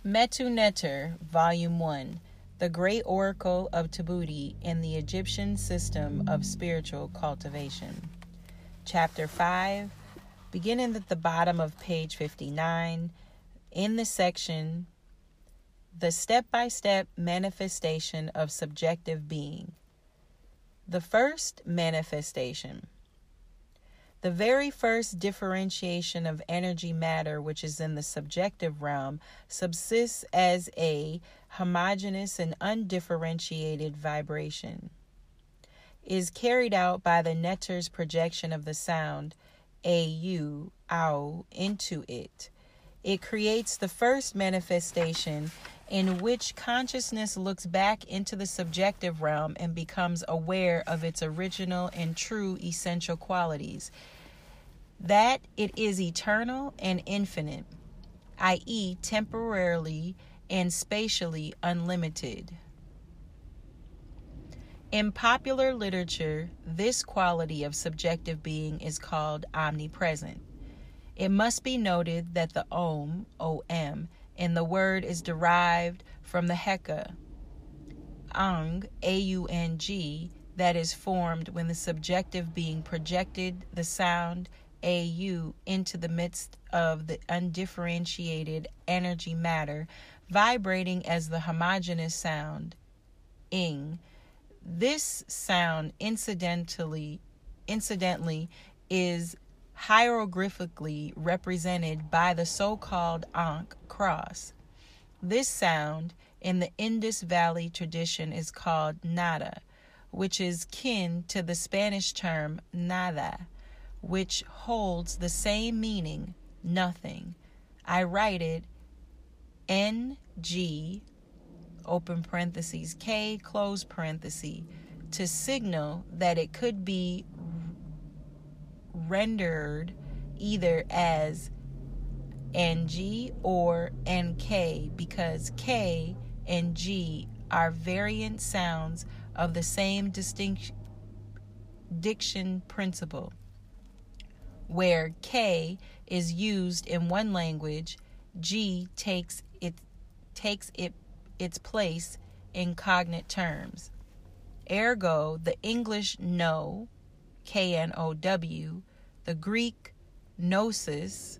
Metu Neter, Volume 1, The Great Oracle of Tahuti in the Egyptian System of Spiritual Cultivation. Chapter 5, beginning at the bottom of page 59, in the section, The Step-by-Step Manifestation of Subjective Being. The first manifestation. The very first differentiation of energy matter, which is in the subjective realm, subsists as a homogeneous and undifferentiated vibration, is carried out by the netter's projection of the sound au, au, into it. It creates the first manifestation in which consciousness looks back into the subjective realm and becomes aware of its original and true essential qualities, that it is eternal and infinite, i.e., temporarily and spatially unlimited. In popular literature, this quality of subjective being is called omnipresent. It must be noted that the om, O-M, in the word is derived from the heka, ang, A-U-N-G, that is formed when the subjective being projected the sound au into the midst of the undifferentiated energy matter, vibrating as the homogeneous sound ing. This sound incidentally is hieroglyphically represented by the so-called Ankh cross. This sound in the Indus Valley tradition is called nada, which is kin to the Spanish term nada, which holds the same meaning, nothing. I write it NG, open parentheses, K, close parentheses, to signal that it could be rendered either as NG or NK, because K and G are variant sounds of the same diction principle. Where K is used in one language, G takes its place in cognate terms. Ergo, the English know, K-N-O-W, the Greek gnosis,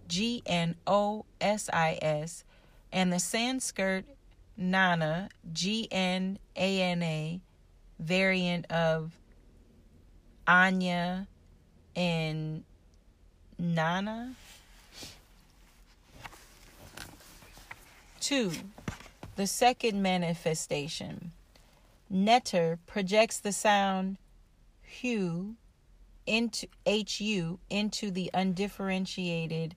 G-N-O-S-I-S, and the Sanskrit Gnana, G-N-A-N-A, variant of Anya and Nana. 2. The second manifestation. Neter projects the sound hu into the undifferentiated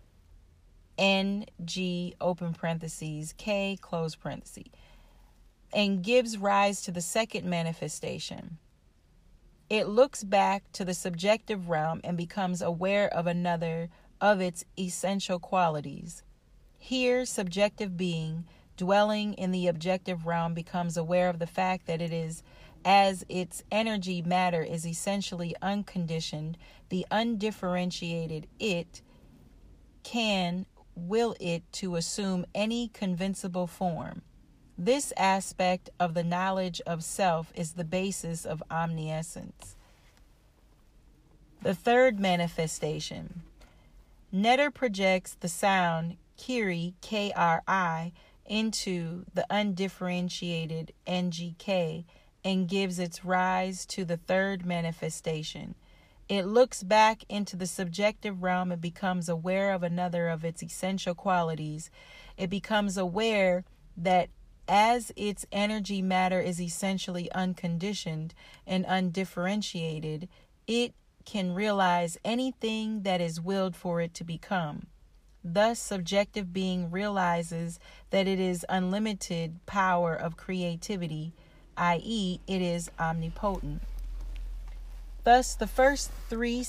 NG, open parentheses, K, close parentheses, and gives rise to the second manifestation. It looks back to the subjective realm and becomes aware of another of its essential qualities. Here, subjective being, dwelling in the objective realm, becomes aware of the fact that it is, as its energy matter is essentially unconditioned, the undifferentiated it can will it to assume any convincible form. This aspect of the knowledge of self is the basis of omniscience. The third manifestation. Neter projects the sound Kiri, K-R-I, into the undifferentiated NGK and gives its rise to the third manifestation. It looks back into the subjective realm and becomes aware of another of its essential qualities. It becomes aware that as its energy matter is essentially unconditioned and undifferentiated, it can realize anything that is willed for it to become. Thus, subjective being realizes that it is unlimited power of creativity, i.e., it is omnipotent. Thus, the first three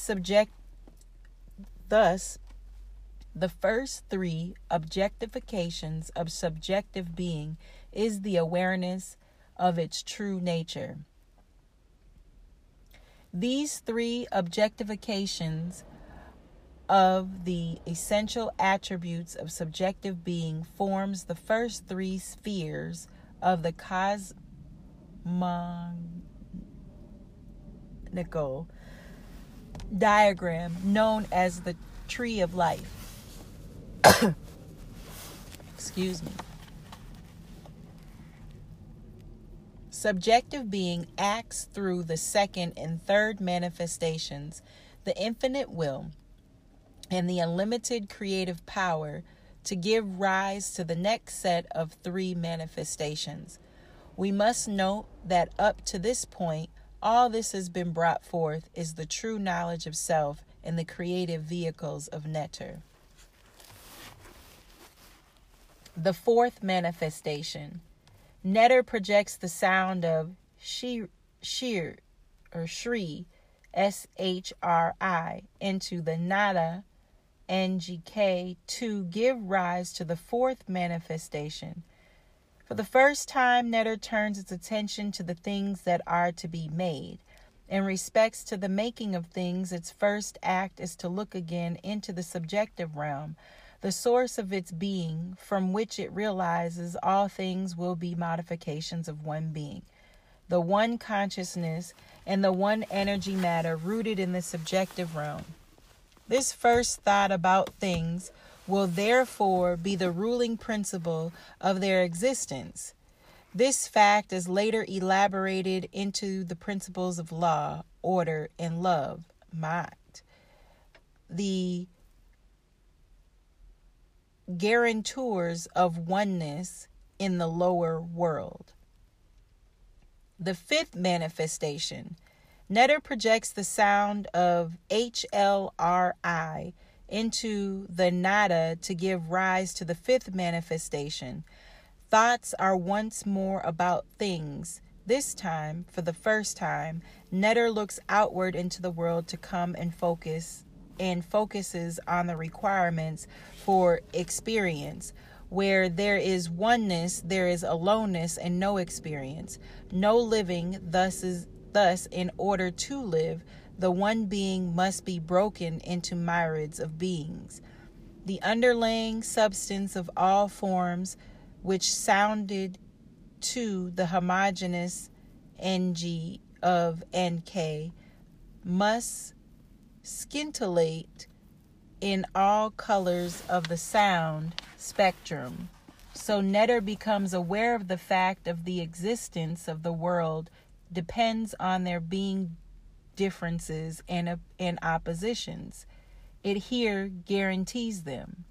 objectifications of subjective being is the awareness of its true nature. These three objectifications of the essential attributes of subjective being forms the first three spheres of the cosmological diagram known as the tree of life. Excuse me. Subjective being acts through the second and third manifestations, the infinite will, and the unlimited creative power to give rise to the next set of three manifestations. We must note that up to this point, all this has been brought forth is the true knowledge of self and the creative vehicles of Neter. The fourth manifestation. Neter projects the sound of Shri, S-H-R-I, into the Nada, N-G-K, to give rise to the fourth manifestation. For the first time, Neter turns its attention to the things that are to be made. In respects to the making of things, its first act is to look again into the subjective realm, the source of its being, from which it realizes all things will be modifications of one being, the one consciousness, and the one energy matter rooted in the subjective realm. This first thought about things will therefore be the ruling principle of their existence. This fact is later elaborated into the principles of law, order, and love, Ma'at, the guarantors of oneness in the lower world. The fifth manifestation. Neter projects the sound of HLRI into the Nada to give rise to the fifth manifestation. Thoughts are once more about things. This time, for the first time, Neter looks outward into the world to come and focuses on the requirements for experience. Where there is oneness, there is aloneness and no experience, no living. Thus, in order to live, the one being must be broken into myriads of beings. The underlying substance of all forms, which sounded to the homogeneous NG of NK, must scintillate in all colors of the sound spectrum. So Neter becomes aware of the fact of the existence of the world depends on there being differences and oppositions. It here guarantees them.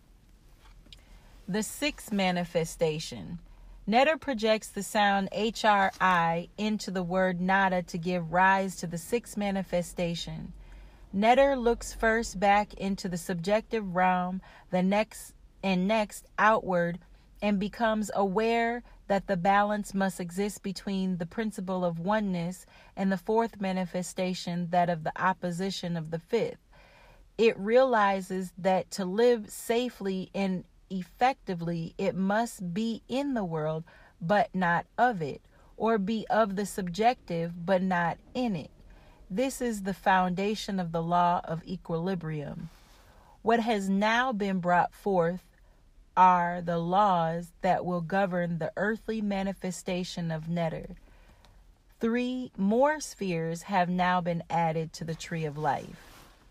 The sixth manifestation. Neter projects the sound HRI into the word Nada to give rise to the sixth manifestation. Neter looks first back into the subjective realm, the next outward, and becomes aware that the balance must exist between the principle of oneness and the fourth manifestation, that of the opposition of the fifth. It realizes that to live safely and effectively, it must be in the world, but not of it, or be of the subjective, but not in it. This is the foundation of the law of equilibrium. What has now been brought forth are the laws that will govern the earthly manifestation of Neter. 3 more spheres have now been added to the tree of life.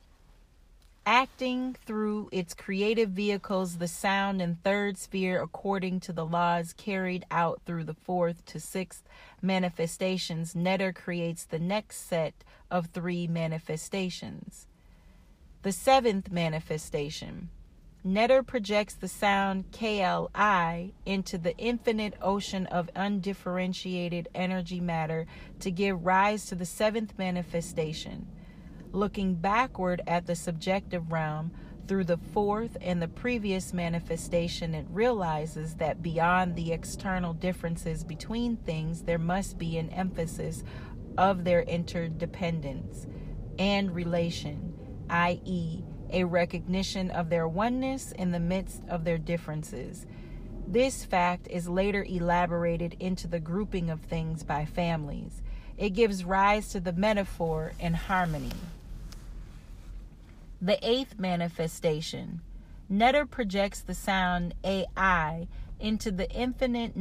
Acting through its creative vehicles, the sound and third sphere, according to the laws carried out through the fourth to sixth manifestations, Neter creates the next set of 3 manifestations. The seventh manifestation. Neter projects the sound KLI into the infinite ocean of undifferentiated energy matter to give rise to the seventh manifestation. Looking backward at the subjective realm through the fourth and the previous manifestation, it realizes that beyond the external differences between things, there must be an emphasis of their interdependence and relation, i.e., a recognition of their oneness in the midst of their differences. This fact is later elaborated into the grouping of things by families. It gives rise to the metaphor and harmony. The eighth manifestation. Netter projects the sound AI into the infinite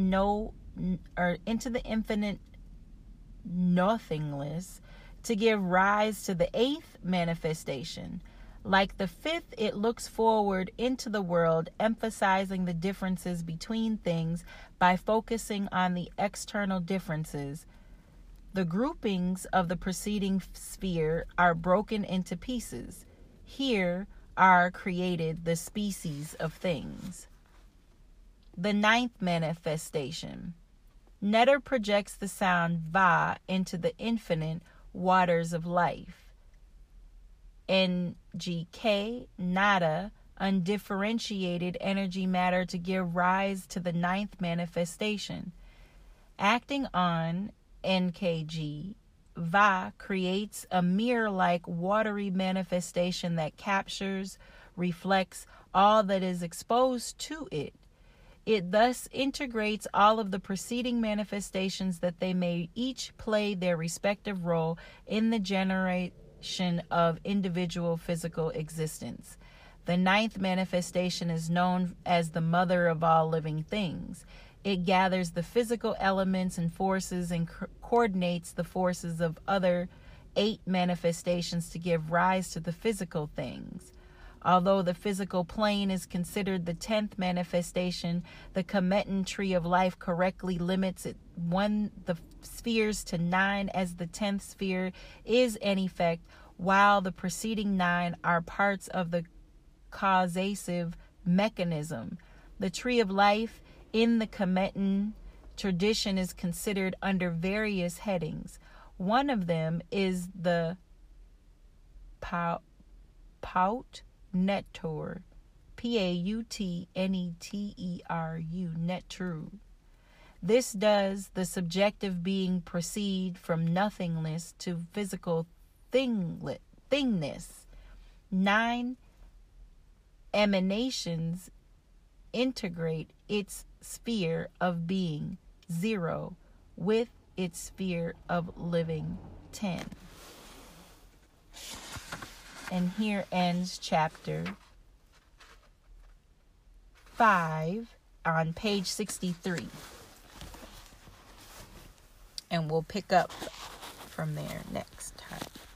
nothingness to give rise to the eighth manifestation. Like the fifth, it looks forward into the world, emphasizing the differences between things by focusing on the external differences. The groupings of the preceding sphere are broken into pieces. Here are created the species of things. The ninth manifestation. Netter projects the sound Va into the infinite waters of life. NGK, nada, undifferentiated energy matter to give rise to the ninth manifestation. Acting on NKG, Va creates a mirror-like watery manifestation that captures, reflects all that is exposed to it. It thus integrates all of the preceding manifestations that they may each play their respective role in the generation of individual physical existence. The ninth manifestation is known as the mother of all living things. It gathers the physical elements and forces and coordinates the forces of other 8 manifestations to give rise to the physical things. Although the physical plane is considered the 10th manifestation, the Kemetan tree of life correctly limits the spheres to 9, as the 10th sphere is an effect, while the preceding 9 are parts of the causative mechanism. The tree of life in the Kemetan tradition is considered under various headings. One of them is the Paut Netteru, Pautneteru, Netteru. This does the subjective being proceed from nothingness to physical thingness. 9 emanations integrate its sphere of being 0 with its sphere of living 10. And here ends chapter 5 on page 63. And we'll pick up from there next time.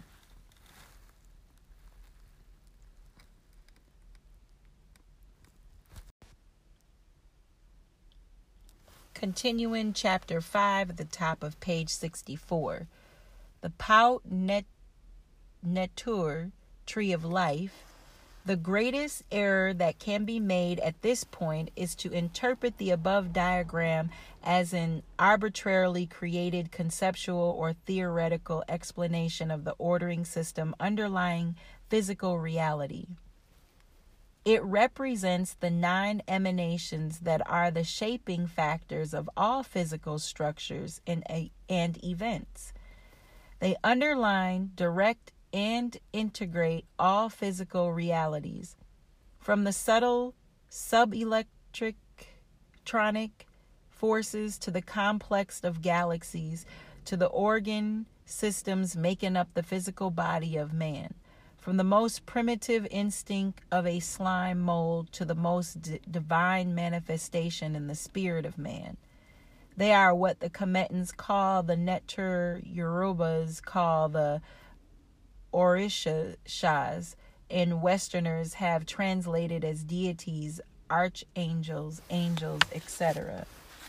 Continuing chapter 5 at the top of page 64. The Paut Netteru, tree of life. The greatest error that can be made at this point is to interpret the above diagram as an arbitrarily created conceptual or theoretical explanation of the ordering system underlying physical reality. It represents the 9 emanations that are the shaping factors of all physical structures and events. They underline, direct, and integrate all physical realities, from the subtle subelectronic forces to the complex of galaxies to the organ systems making up the physical body of man, from the most primitive instinct of a slime mold to the most divine manifestation in the spirit of man. They are what the Kemetans call the Netteru, Yorubas call the Orishas, and Westerners have translated as deities, archangels, angels, etc.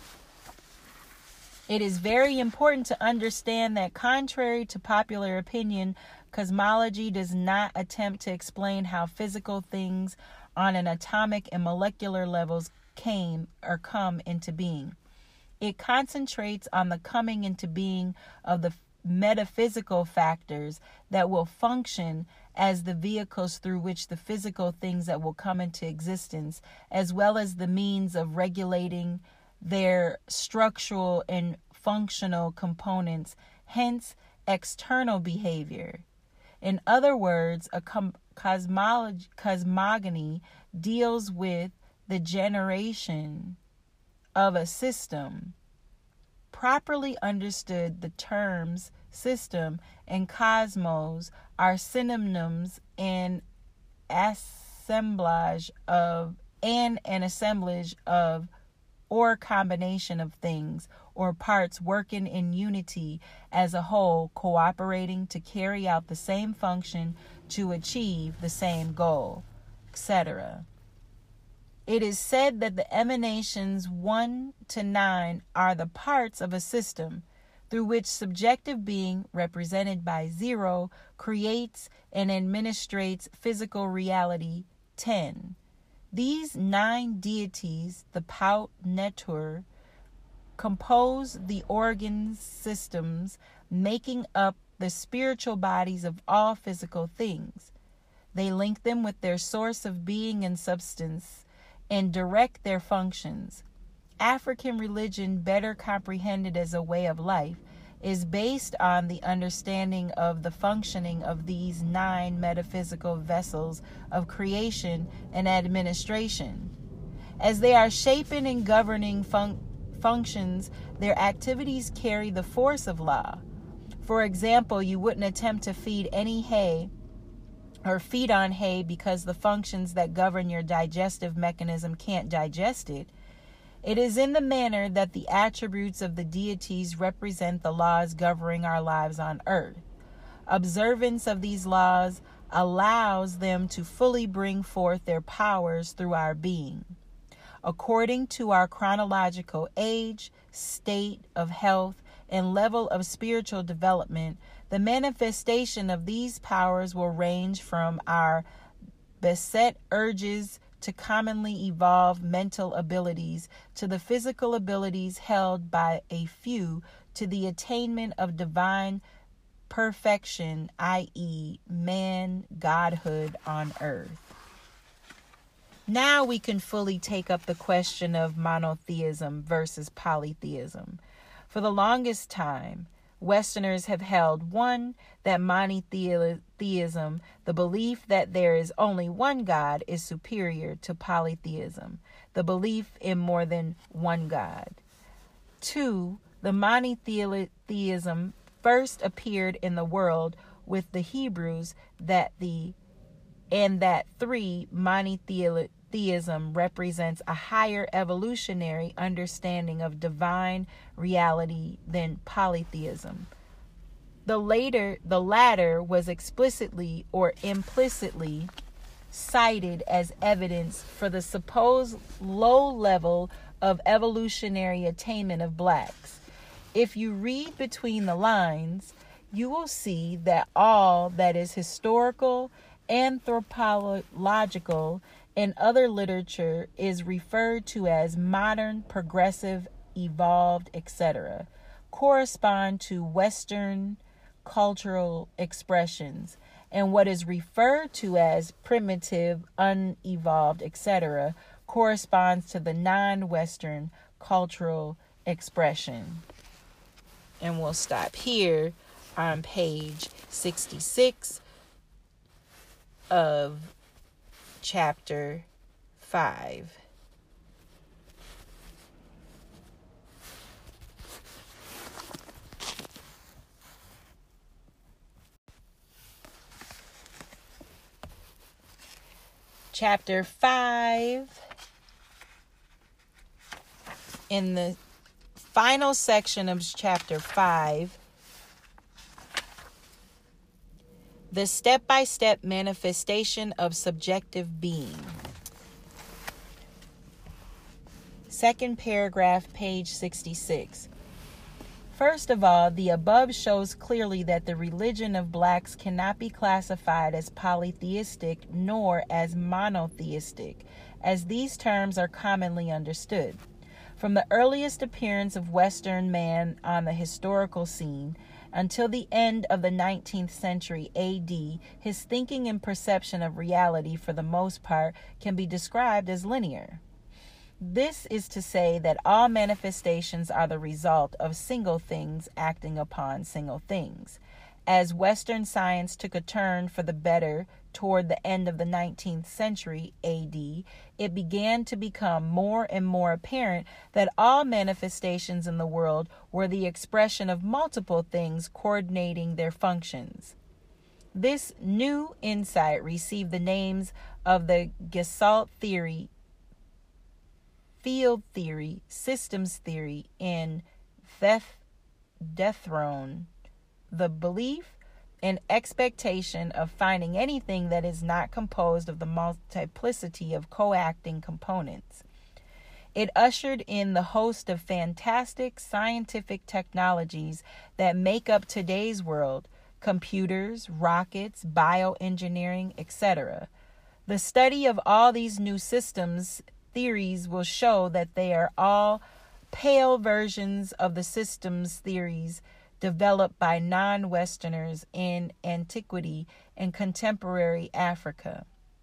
It is very important to understand that, contrary to popular opinion, cosmology does not attempt to explain how physical things on an atomic and molecular levels come into being. It concentrates on the coming into being of the metaphysical factors that will function as the vehicles through which the physical things that will come into existence, as well as the means of regulating their structural and functional components, hence external behavior. In other words, a cosmogony deals with the generation of a system. Properly understood, the terms system and cosmos are synonyms and assemblage of or combination of things or parts working in unity as a whole, cooperating to carry out the same function to achieve the same goal, etc. It is said that the emanations 1 to 9 are the parts of a system through which subjective being, represented by 0, creates and administrates physical reality 10. These 9 deities, the Paut Netur, compose the organ systems making up the spiritual bodies of all physical things. They link them with their source of being and substance and direct their functions. African religion, better comprehended as a way of life, is based on the understanding of the functioning of these 9 metaphysical vessels of creation and administration. As they are shaping and governing functions, their activities carry the force of law. For example, you wouldn't attempt to feed any hay or feed on hay because the functions that govern your digestive mechanism can't digest it. It is in the manner that the attributes of the deities represent the laws governing our lives on earth. Observance of these laws allows them to fully bring forth their powers through our being. According to our chronological age, state of health, and level of spiritual development, the manifestation of these powers will range from our beset urges to commonly evolved mental abilities to the physical abilities held by a few to the attainment of divine perfection, i.e., man, godhood on earth. Now we can fully take up the question of monotheism versus polytheism. For the longest time, Westerners have held, 1, that monotheism, the belief that there is only one God, is superior to polytheism, the belief in more than one God. 2, the monotheism first appeared in the world with the Hebrews, and that 3, monotheism represents a higher evolutionary understanding of divine reality than polytheism. The latter was explicitly or implicitly cited as evidence for the supposed low level of evolutionary attainment of blacks. If you read between the lines, you will see that all that is historical, anthropological, and other literature is referred to as modern, progressive, evolved, etc., correspond to Western cultural expressions, and what is referred to as primitive, unevolved, etc., corresponds to the non-Western cultural expression. And we'll stop here on page 66 of chapter 5. Chapter 5, in the final section of chapter 5, the step-by-step manifestation of subjective being. Second paragraph, page 66. First of all, the above shows clearly that the religion of blacks cannot be classified as polytheistic nor as monotheistic, as these terms are commonly understood. From the earliest appearance of Western man on the historical scene until the end of the 19th century AD, his thinking and perception of reality, for the most part, can be described as linear. This is to say that all manifestations are the result of single things acting upon single things. As Western science took a turn for the better toward the end of the 19th century AD, it began to become more and more apparent that all manifestations in the world were the expression of multiple things coordinating their functions. This new insight received the names of the Gestalt theory, field theory, systems theory, and Deathrone, the belief and expectation of finding anything that is not composed of the multiplicity of co-acting components. It ushered in the host of fantastic scientific technologies that make up today's world: computers, rockets, bioengineering, etc. The study of all these new systems theories will show that they are all pale versions of the systems theories developed by non-Westerners in antiquity and contemporary Africa.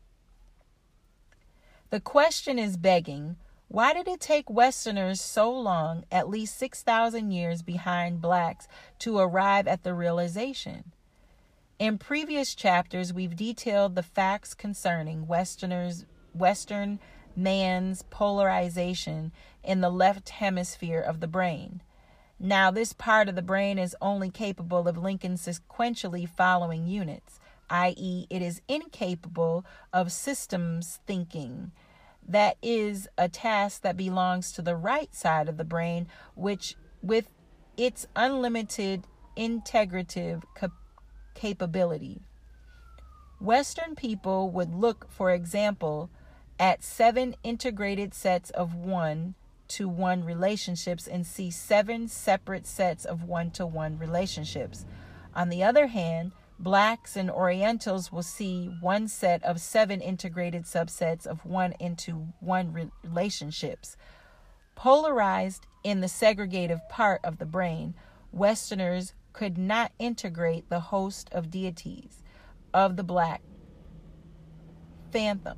The question is begging, why did it take Westerners so long, at least 6,000 years behind blacks, to arrive at the realization? In previous chapters, we've detailed the facts concerning Western man's polarization in the left hemisphere of the brain. Now, this part of the brain is only capable of linking sequentially following units, i.e., it is incapable of systems thinking. That is a task that belongs to the right side of the brain, which, with its unlimited integrative capability. Western people would look, for example, at 7 integrated sets of 1-to-1 relationships and see 7 separate sets of 1-to-1 relationships. On the other hand, blacks and Orientals will see 1 set of 7 integrated subsets of 1-to-1 relationships. Polarized in the segregative part of the brain, Westerners could not integrate the host of deities of the black phantom.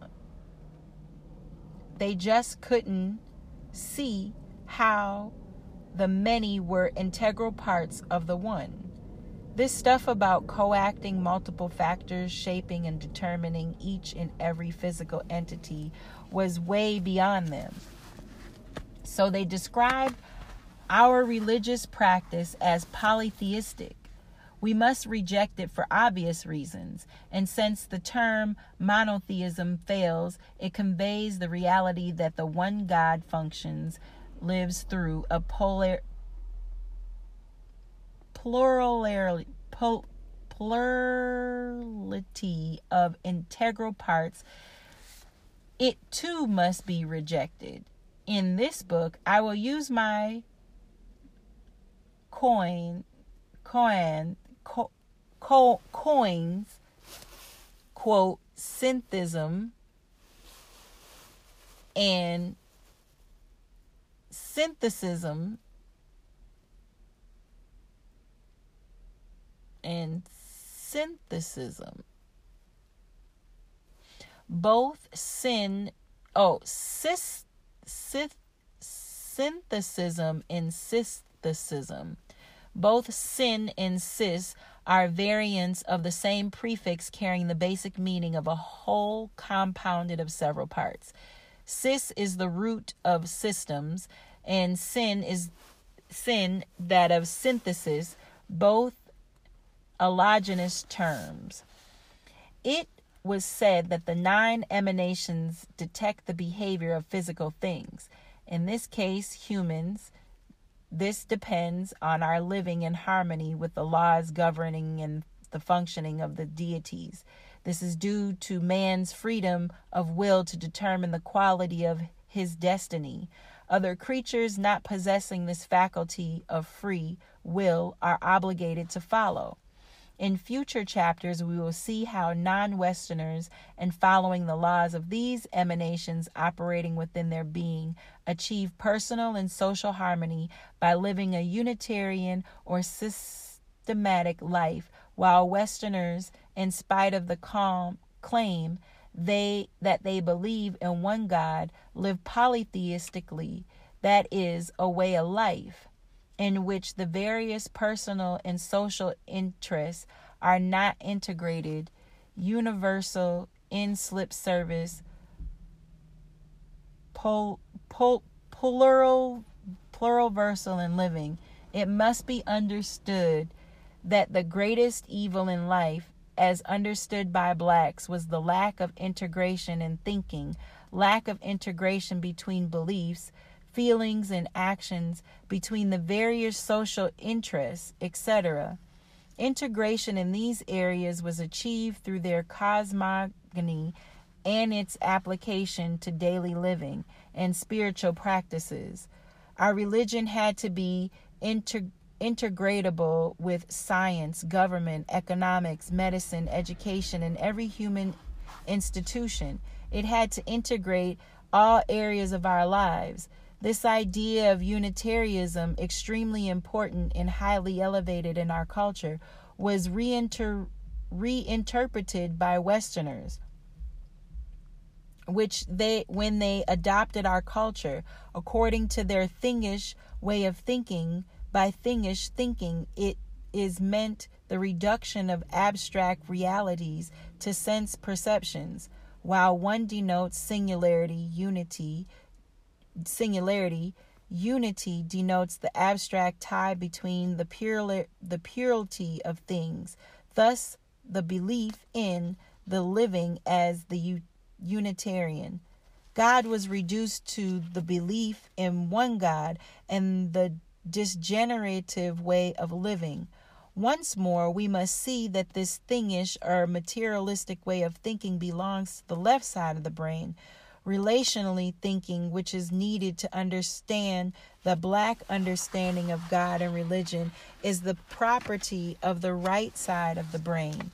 They just couldn't see how the many were integral parts of the one. This stuff about co-acting multiple factors, shaping and determining each and every physical entity was way beyond them. So they describe our religious practice as polytheistic. We must reject it for obvious reasons, and since the term monotheism fails, it conveys the reality that the one God functions, lives through a plurality of integral parts. It too must be rejected. In this book, I will use my coins, quote, syntheism and synthesis both synthesism and systicism. Both sin and cis are variants of the same prefix carrying the basic meaning of a whole compounded of several parts. Cis is the root of systems, and sin is that of synthesis, both allogenous terms. It was said that the 9 emanations detect the behavior of physical things. In this case, humans. This depends on our living in harmony with the laws governing and the functioning of the deities. This is due to man's freedom of will to determine the quality of his destiny. Other creatures not possessing this faculty of free will are obligated to follow. In future chapters, we will see how non-Westerners, and following the laws of these emanations operating within their being, achieve personal and social harmony by living a Unitarian or systematic life, while Westerners, in spite of the claim that they believe in one God, live polytheistically, that is, a way of life in which the various personal and social interests are not integrated, universal, in slip service, pluriversal in living. It must be understood that the greatest evil in life as understood by blacks was the lack of integration in thinking, lack of integration between beliefs, feelings, and actions, between the various social interests, etc. Integration in these areas was achieved through their cosmogony and its application to daily living and spiritual practices. Our religion had to be integratable with science, government, economics, medicine, education, and every human institution. It had to integrate all areas of our lives. This idea of Unitarianism, extremely important and highly elevated in our culture, was reinterpreted by Westerners, when they adopted our culture according to their thingish way of thinking. By thingish thinking, it is meant the reduction of abstract realities to sense perceptions. While one denotes singularity, unity denotes the abstract tie between the purity of things. Thus, the belief in the living as the Unitarian. God was reduced to the belief in one God and the disgenerative way of living. Once more, we must see that this thingish or materialistic way of thinking belongs to the left side of the brain. Relationally thinking, which is needed to understand the black understanding of God and religion, is the property of the right side of the brain.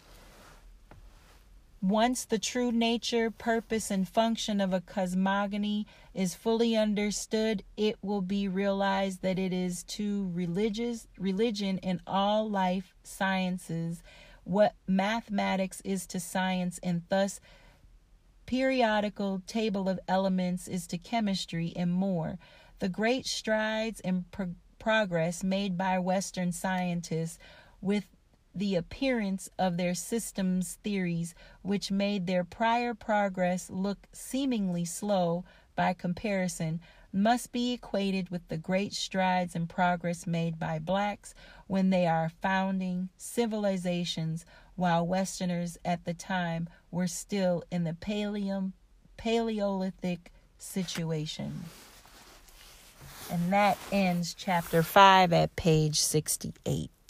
Once the true nature, purpose, and function of a cosmogony is fully understood, it will be realized that it is to religion in all life sciences what mathematics is to science, and thus periodical table of elements is to chemistry, and more. The great strides and progress made by Western scientists with the appearance of their systems theories, which made their prior progress look seemingly slow by comparison, must be equated with the great strides and progress made by blacks when they are founding civilizations, while Westerners at the time were still in the Paleolithic situation. And that ends chapter 5 at page 68.